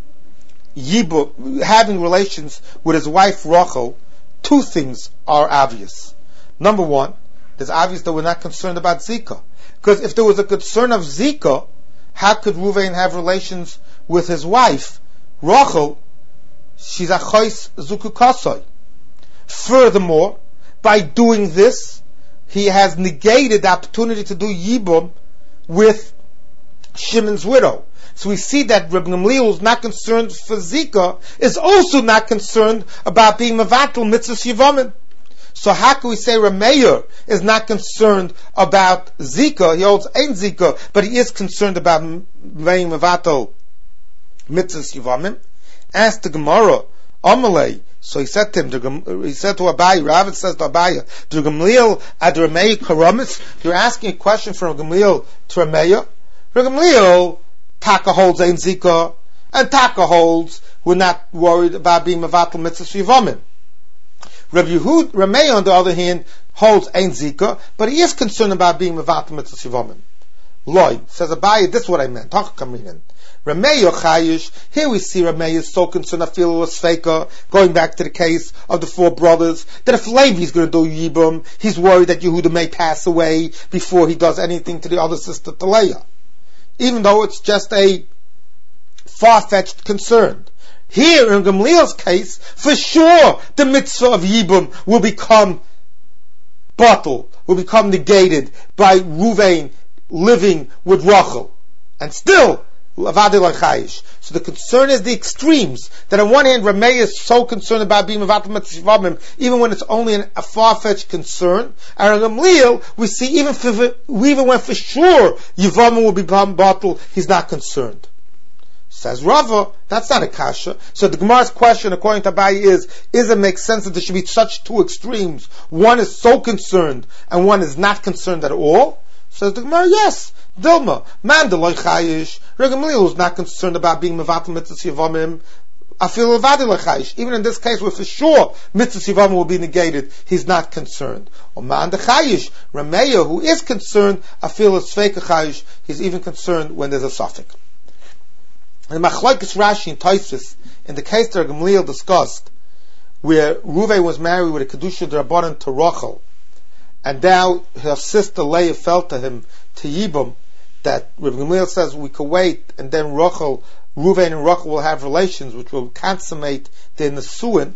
Yibum, having relations with his wife Rachel, two things are obvious. Number one, it's obvious that we're not concerned about Zika. Because if there was a concern of Zika, how could Reuven have relations with his wife Rachel? She's a chois zukukasoi. Furthermore, by doing this, he has negated the opportunity to do Yibum with Shimon's widow. So we see that Reb Gamliel, who's not concerned for Zika, is also not concerned about being Mavatal Mitzvahs Yivamim. So how can we say Rameir is not concerned about Zika? He holds Ein Zika, but he is concerned about being Mavatal Mitzvahs Yivamim. Asked the Gemara, Amalei, so he said to him, he said to Abaye, Rav says to Abaye, to Gamliel ad Rameir Karamis, you're asking a question from Gamliel to Rameir. Gamliel, Taka holds Ein Zika, and Taka holds we're not worried about being Mavatal Mitzvahs Yivamim. Rabbi Yehud, Rameir, on the other hand, holds Ein Zika, but he is concerned about being Mavatal Mitzvahs Yivamim. Loi, says Abaye, this is what I meant. Rameir Chayish, here we see Rameir is so concerned, I feel it was faker, going back to the case of the four brothers, that if Levi is going to do Yibum, he's worried that Yehuda may pass away before he does anything to the other sister, to Leah. Even though it's just a far-fetched concern. Here in Gamliel's case, for sure the mitzvah of Yibum will become bottled, will become negated by Reuven living with Rachel. And still, Lavadi Lachayish. So the concern is the extremes. That on one hand, Rameir is so concerned about being Mavatal Mitzvahs, even when it's only an, a far-fetched concern. And on Gamliel, we see even for, even when for sure Yivamim will become bottled, he's not concerned. Says Rava, that's not a kasha. So the Gemara's question, according to Abaye, is, is it make sense that there should be such two extremes? One is so concerned, and one is not concerned at all? Says the Gemara, yes. Dilma, man de loy chayish. Reb Gamliel is not concerned about being mevatel mitzvahs yivamim. Afil levadi loy chayish. Even in this case, where for sure mitzvahs yivamim will be negated, he's not concerned. Or man de chayish. Rameir, who is concerned, afil sveka chayish. He's even concerned when there's a suffix. And Machlokes Rashi and Tosfos, in the case that Gamliel discussed, where Reuven was married with a kedusha d'Rabbanan to Rachel, and now her sister Leah fell to him to Yibum, that Rabbi Gamliel says we could wait, and then Rachel, Reuven and Rachel will have relations, which will consummate their nesuin.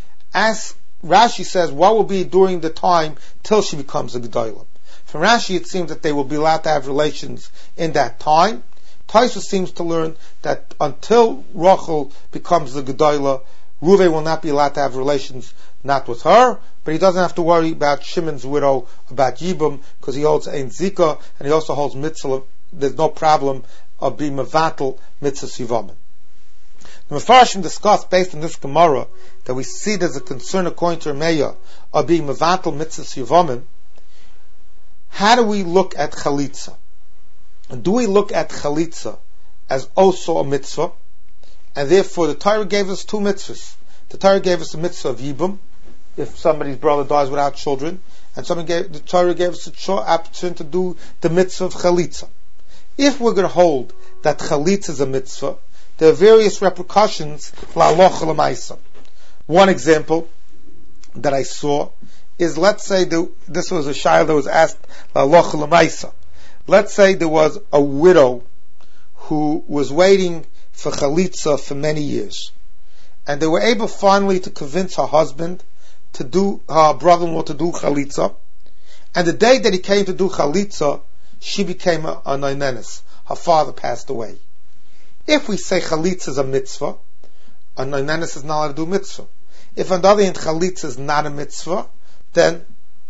As Rashi says, what will be during the time till she becomes a gedolah? From Rashi, it seems that they will be allowed to have relations in that time. Tosfos seems to learn that until Rachel becomes the gedolah, Reuven will not be allowed to have relations, not with her, but he doesn't have to worry about Shimon's widow, about Yibum, because he holds Ein Zika, and he also holds mitzvah. There's no problem of being mevatel mitzvahs yivamim. The Mefarshim discussed, based on this Gemara, that we see there's a concern according to Rameir of being mevatel mitzvahs yivamim. How do we look at chalitza? And do we look at chalitza as also a mitzvah? And therefore the Torah gave us two mitzvahs. The Torah gave us a mitzvah of Yibum, if somebody's brother dies without children, and somebody gave, the Torah gave us a opportunity to do the mitzvah of chalitza. If we're going to hold that chalitza is a mitzvah, there are various repercussions la'alocha l'maisa. One example that I saw is, let's say the, this was a shayla that was asked la'alocha l'maisa. Let's say there was a widow who was waiting for chalitza for many years, and they were able finally to convince her husband to do, her brother-in-law to do chalitza, and the day that he came to do chalitza, she became a, a noinenes. Her father passed away. If we say chalitza is a mitzvah, a noinenes is not allowed to do mitzvah. If on the other hand chalitza is not a mitzvah, then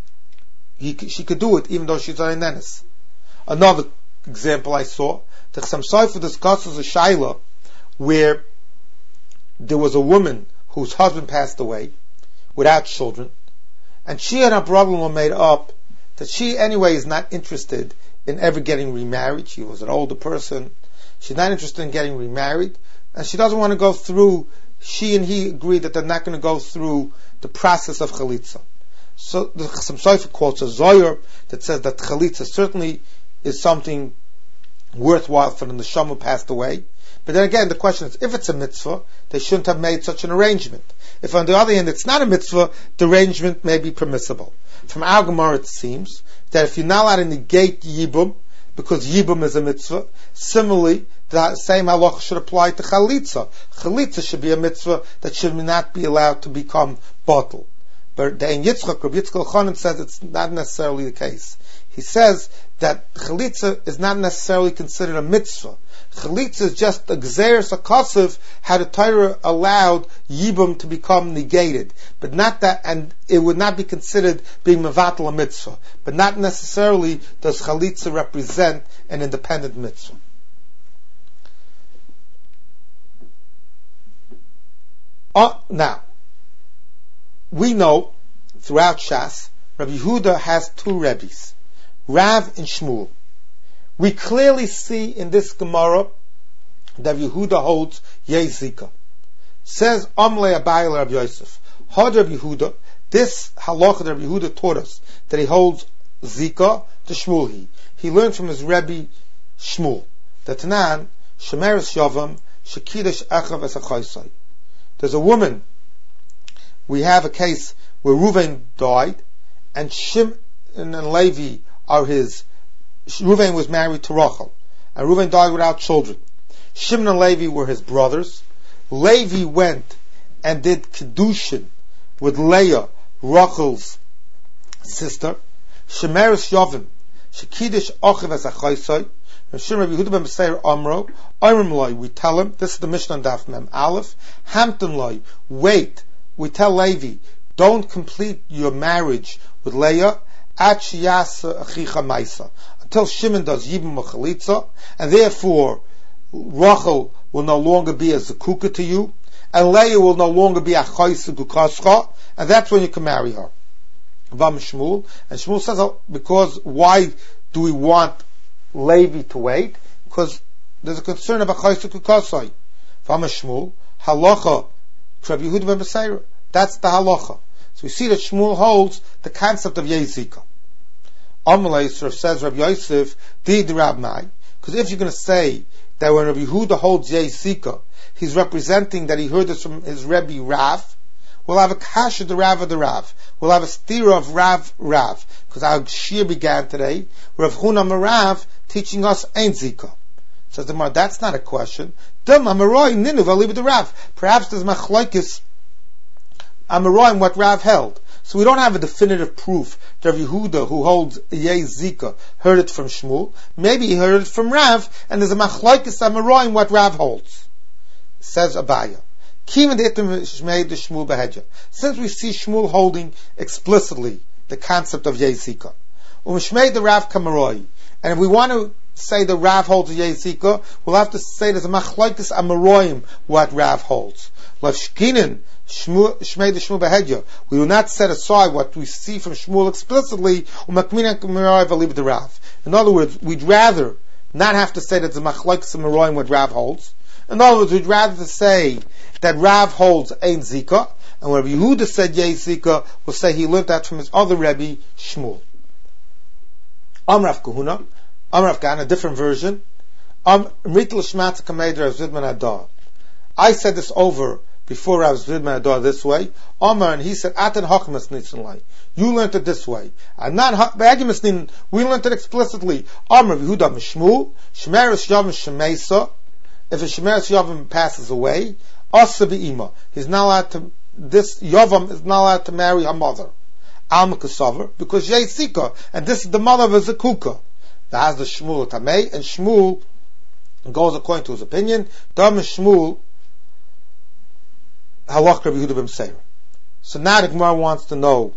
he, she could do it even though she's a noinenes. Another example I saw, the Chassam Sofer discusses a shaila where there was a woman whose husband passed away without children, and she and her brother-in-law made up that she anyway is not interested in ever getting remarried. She was an older person. She's not interested in getting remarried, and she doesn't want to go through, she and he agreed that they're not going to go through the process of chalitza. So the Chassam Sofer quotes a Zohar that says that chalitza certainly is something worthwhile for the neshama who passed away. But then again, the question is, if it's a mitzvah, they shouldn't have made such an arrangement. If on the other hand it's not a mitzvah, the arrangement may be permissible. From our Gemara it seems that if you're not allowed to negate yibum, because yibum is a mitzvah, similarly, the same halacha should apply to chalitza. Chalitza should be a mitzvah that should not be allowed to become bottle. But the Ein Yitzchak, Rabbi Yitzchak Elchanan says it's not necessarily the case. He says that chalitza is not necessarily considered a mitzvah. Chalitza is just a gzeres, a kasev, how the Torah allowed yibum to become negated, but not that, and it would not be considered being mevatel a mitzvah. But not necessarily does chalitza represent an independent mitzvah. Uh, now, we know throughout Shas, Rabbi Yehuda has two Rebbes, Rav and Shmuel. We clearly see in this Gemara that Yehuda holds Yezika. Says Amle Abayil Rabbi Yosef, Had Rabbi Yehuda, this halacha that Rabbi Yehuda taught us, that he holds Zika to Shmuel. He, he learned from his Rebbe Shmuel, that Tanan, Shemeres Yavam, Shekidesh Echav Esachaisai. There's a woman, we have a case where Reuven died, and Shimon and Levi are his. Reuven was married to Rachel, and Reuven died without children. Shimon and Levi were his brothers. Levi went and did Kedushin with Leah, Rachel's sister. Shemeres Yavim, Shekidish Ochiv as a Chaisai. And Shimon Rabbi Yehuda ben Beseir Amro, Ayrim Loi, we tell him, this is the Mishnah on Daf Mem Aleph, Hampton Loi, wait, we tell Levi, don't complete your marriage with Leah, At Shiyasa Achicha Maisa, until Shimon does Yibum Chalitza, and therefore Rachel will no longer be a Zakuka to you, and Leah will no longer be a Chaysa Gukascha, and that's when you can marry her. Vam Shmuel, and Shmuel says, oh, because why do we want Levi to wait? Because there's a concern about Chaysa Gukascha. Vam Shmuel, Halacha, Rabbi Yehuda ben Beseira, that's the Halacha. So we see that Shmuel holds the concept of Yezika. Amalei says Rabbi Yosef, Did Rabbi, because if you're going to say that when Rabbi Yehuda holds Yezika, he's representing that he heard this from his Rebbe Rav, we'll have a kasha the Rav of the Rav. We'll have a stira of Rav Rav, because our shir began today, Rav Huna Marav teaching us Ein Zika. Says the Mar, that's not a question. Perhaps there's machlokes Amaroim what Rav held. So we don't have a definitive proof that Rav Yehuda, who holds Yezika, heard it from Shmuel. Maybe he heard it from Rav, and there's a machlokes Amaroim what Rav holds. Says Abaya. Since we see Shmuel holding explicitly the concept of Yezika, the Rav Kamaroi, and if we want to say the Rav holds Yezika, we'll have to say there's a machlokes Amaroim what Rav holds. Lavshkinin Shmei the Shmuel Behedya. We will not set aside what we see from Shmuel explicitly. In other words, we'd rather not have to say that the machlokes Amaroim what Rav holds. In other words, we'd rather say that Rav holds Ein Zika, and when Rabbi Yehuda said Yezika, we'll say he learned that from his other Rebbe Shmuel. Amrav Kahuna, Amrav Gan, a different version. I said this over before I was Vidman Adar this way. Amar, and he said, Atan Hachmas Nitzanlai. You learned it this way. And not Bagimasnin, we learned it explicitly. Amar Yehuda Mishmul, Shemeres Yavim Shemesa. If a Shemeres Yavim passes away, Asa Be'ima. He's not allowed to, this Yavam is not allowed to marry her mother. Alma Kasavar, because Yezika, and this is the mother of a Zakuka. That has the Shmuel Tamei, and Shmuel goes according to his opinion. Dam Shmuel, Halach Rabbi Yehuda ben Beseira. So now the Gemara wants to know,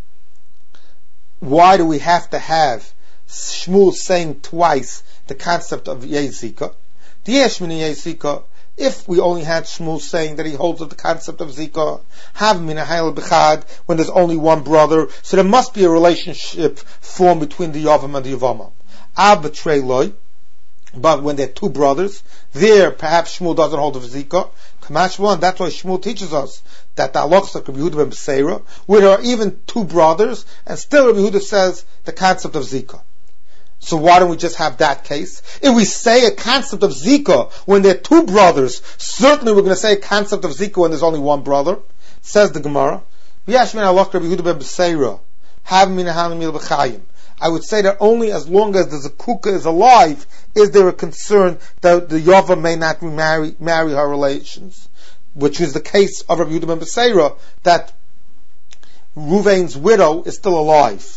why do we have to have Shmuel saying twice the concept of Yezika? The Yeshmini Yezika, if we only had Shmuel saying that he holds of the concept of Zika, have min ahayel b'chad, when there's only one brother, so there must be a relationship formed between the Yavam and the Yavama. Ab b'trei loy, But when they're two brothers, there perhaps Shmuel doesn't hold of Zika. Kamash one, that's why Shmuel teaches us that the halachas of Rabbi Yehuda ben Beseira, where there are even two brothers, and still Rabbi Yehuda says the concept of Zika. So why don't we just have that case? If we say a concept of Zika when there are two brothers, certainly we're going to say a concept of Zika when there's only one brother. Says the Gemara, I would say that only as long as the Zakuka is alive is there a concern that the Yava may not remarry, marry her relations, which is the case of Rabbi Yehuda ben Beseira, that Ruvain's widow is still alive.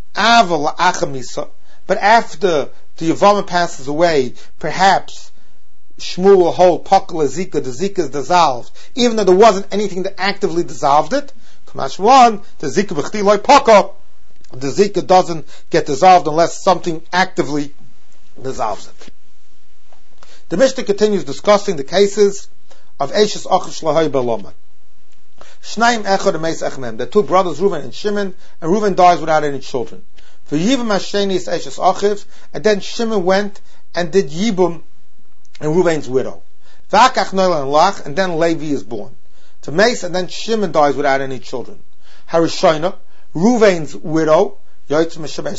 But after the Yavama passes away, perhaps Shmuel will hold Pakala Zika, the Zika is dissolved, even though there wasn't anything that actively dissolved it. Kamash one, the Zika b'chti loy Paka, the Zika doesn't get dissolved unless something actively dissolves it. The Mishnah continues discussing the cases of Eishes Achiv Shlahai Baloma. Shnaim Echad and Meis Echmem, the two brothers Reuven and Shimon, and Reuven dies without any children. For Yibum Hasheni is Eishes Achiv, and then Shimon went and did Yibum and Reuven's widow. V'akach Nola and Lach, and then Levi is born. To Meis, and then Shimon dies without any children. Harishayna, Reuven's widow, since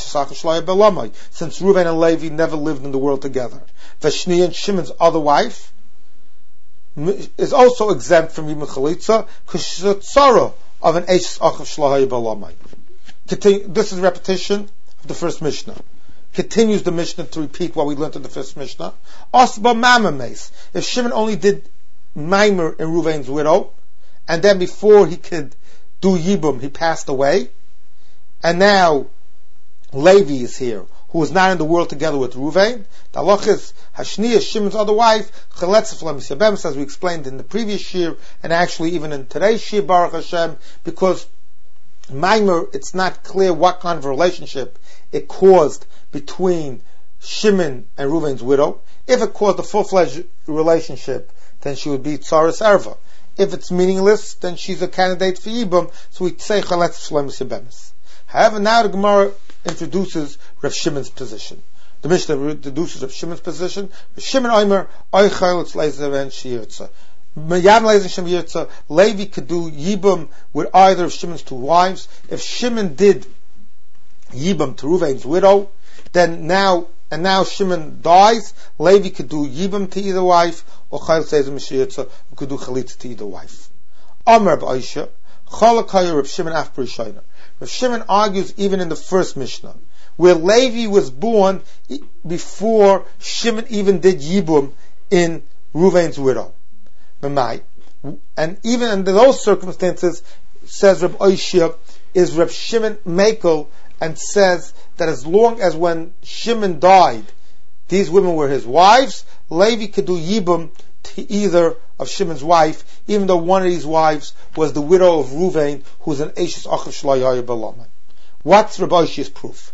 Reuven and Levi never lived in the world together. Vashni and Shimon's other wife is also exempt from Yibum Chalitza because she's a tzara of an Eish Achav Shlahai Balamai. This is repetition of the first Mishnah. Continues the Mishnah to repeat what we learned in the first Mishnah. Osba Mamames. If Shimon only did Maimer in Reuven's widow, and then before he could do Yibum, he passed away, and now Levi is here, who is not in the world together with Reuven. The halach is Hashniya, Shimon's other wife, Chaletzef, as we explained in the previous shir, and actually even in today's shir, Baruch Hashem, because Maimer, it's not clear what kind of relationship it caused between Shimon and Reuven's widow. If it caused a full-fledged relationship, then she would be Tzaras Erva. If it's meaningless, then she's a candidate for Yibum, so we say Chaletzef Shlem Sebemis. However, now the Gemara introduces Rav Shimon's position. The Mishnah introduces Rav Shimon's position. Rav Shimon Omer, Oichel, it's Leizer and Shiyirtza. Yam Leizer Shem Yirtza, Levi could do Yibum with either of Shimon's two wives. If Shimon did Yibum to Reuven's widow, then now, and now Shimon dies, Levi could do Yibum to either wife, or Chayil says Mishiyirtza, who could do Chalitza to either wife. Omer B'Aisha, Chalakaya Rav Shimon Af B'Rishayna. Rav Shimon argues even in the first Mishnah, where Levi was born before Shimon even did Yibum in Reuven's widow. And even under those circumstances, says Rav Oishia, is Rav Shimon Mekel, and says that as long as when Shimon died, these women were his wives, Levi could do Yibum to either of Shimon's wife, even though one of these wives was the widow of Reuven, who's an Eishes Achav Shlayaya Balamai. What's Rabbi Ishia's proof?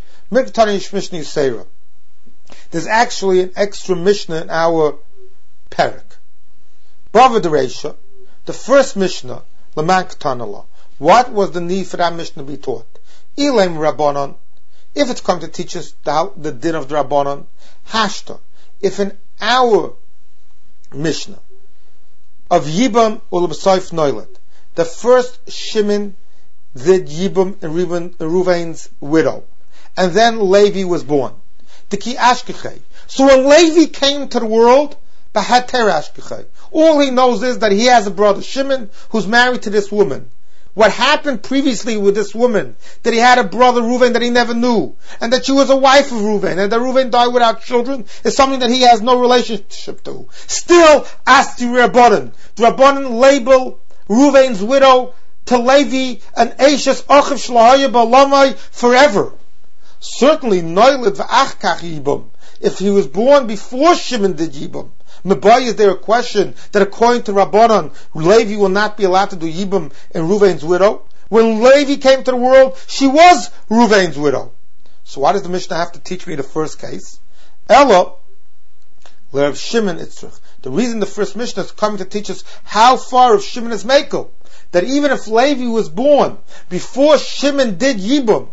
There's actually an extra Mishnah in our Perek. Bava Dereisha, the first Mishnah, Laman K'tanala. What was the need for that Mishnah to be taught? Ilem Rabbanon, if it's come to teach us the, the din of the Rabbanon, Hashta, if in our Mishnah of Yibam Ulabasayf Noilet, the first Shimon did Yibam and Reuven's widow, and then Levi was born. Tiki Ashkechei. So when Levi came to the world, Bahater Ashkechei, all he knows is that he has a brother Shimon who's married to this woman. What happened previously with this woman, that he had a brother Reuven that he never knew, and that she was a wife of Reuven, and that Reuven died without children, is something that he has no relationship to. Still, ask the Rabbanan. The Rabbanan label Reuven's widow to Levi an Eishes Achav Shlahaya Balamai forever. Certainly, Noilid v'achkach Yibum. If he was born before Shimon did Yibum, Mabai, is there a question that according to Rabbanan, Levi will not be allowed to do Yibum in Reuven's widow? When Levi came to the world, she was Reuven's widow. So why does the Mishnah have to teach me the first case? Ella, Rav Shimon Itzrich. The reason the first Mishnah is coming to teach us how far of Shimon is Mekel, that even if Levi was born before Shimon did Yibum,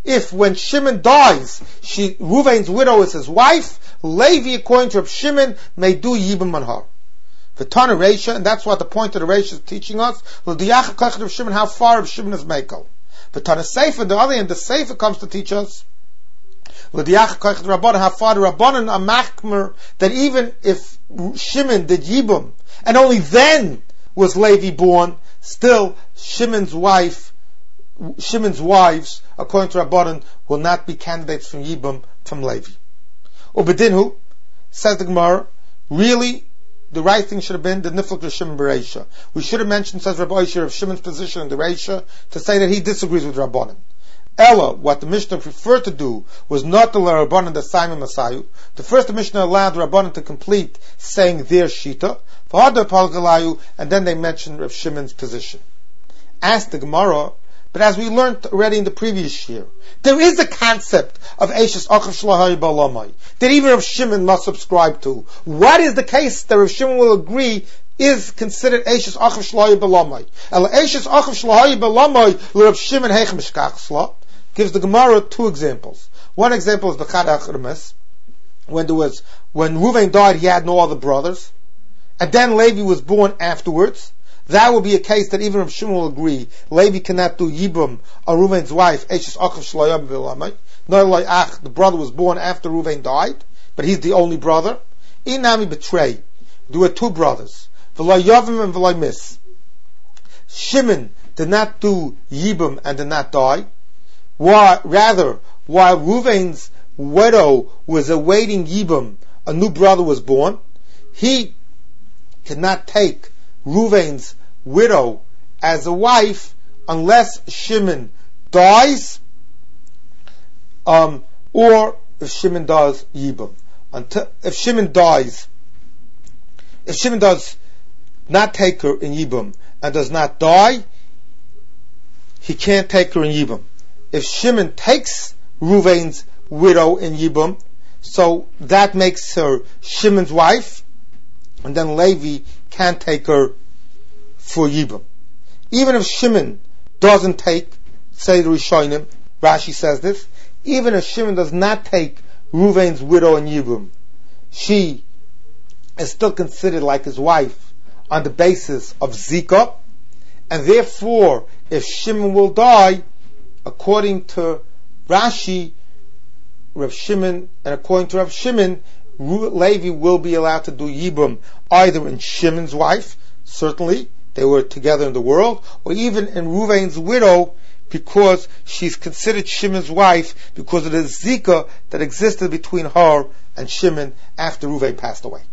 if when Shimon dies, she, Ruvain's widow is his wife, Levi, according to Reb Shimon, may do Yibum on her. V'tana Reisha, and that's what the point of the Reisha is teaching us, L'diyach HaKoich Reb Shimon, how far Reb Shimon is Mekel. V'tana Sefer, the other end, the Sefer comes to teach us, L'diyach HaKoich Rabbanan, how far the Rabbanan are machmer, that even if Shimon did Yibum, and only then was Levi born, still Shimon's wife, Shimon's wives, according to Rabbanan, will not be candidates from Yibum from Levi. Ubedinhu, says the Gemara, really, the right thing should have been the Nifluk of Shimon Bereisha. We should have mentioned, says Rabbi Oisher, of Shimon's position in the Reisha, to say that he disagrees with Rabbanan. Ella, what the Mishnah preferred to do was not to allow Rabbanan the Simon Masayu. The first the Mishnah allowed Rabbanan to complete saying their Shita, and then they mentioned Rav Shimon's position. Asked the Gemara, but as we learned already in the previous year, there is a concept of Eishes Achav Shlahai Balamai that even Rav Shimon must subscribe to. What is the case that Rav Shimon will agree is considered Eishes Achav Shlahai Balamai? El Eishes Achav Shlahai Balamai Rav Shimon Heich Mishkach gives the Gemara two examples. One example is the Chad Achremes, when there was when Reuven died, he had no other brothers, and then Levi was born afterwards. That will be a case that even Rav Shimon will agree. Levi cannot do Yibum on Reuven's wife, Eishes Achav Shlayam V'Lamai. Not like Ach, the brother was born after Reuven died, but he's the only brother. Inami betray. There were two brothers, V'Lay Yavim and V'Lay Mis. Shimon did not do Yibum and did not die. While, rather, while Reuven's widow was awaiting Yibum, a new brother was born. He cannot take Reuven's widow as a wife unless Shimon dies, um, or if Shimon does Yibum. Until, if Shimon dies, if Shimon does not take her in Yibum and does not die, he can't take her in Yibum. If Shimon takes Reuven's widow in Yibum, so that makes her Shimon's wife, and then Levi can't take her for Yibum. Even if Shimon doesn't take, say the Rishonim, Rashi says this, even if Shimon does not take Reuven's widow in Yibum, she is still considered like his wife on the basis of Zika, and therefore, if Shimon will die, according to Rashi, Rav Shimon, and according to Rav Shimon, Levi will be allowed to do Yibum either in Shimon's wife, certainly, they were together in the world, or even in Reuven's widow, because she's considered Shimon's wife because of the Zika that existed between her and Shimon after Reuven passed away.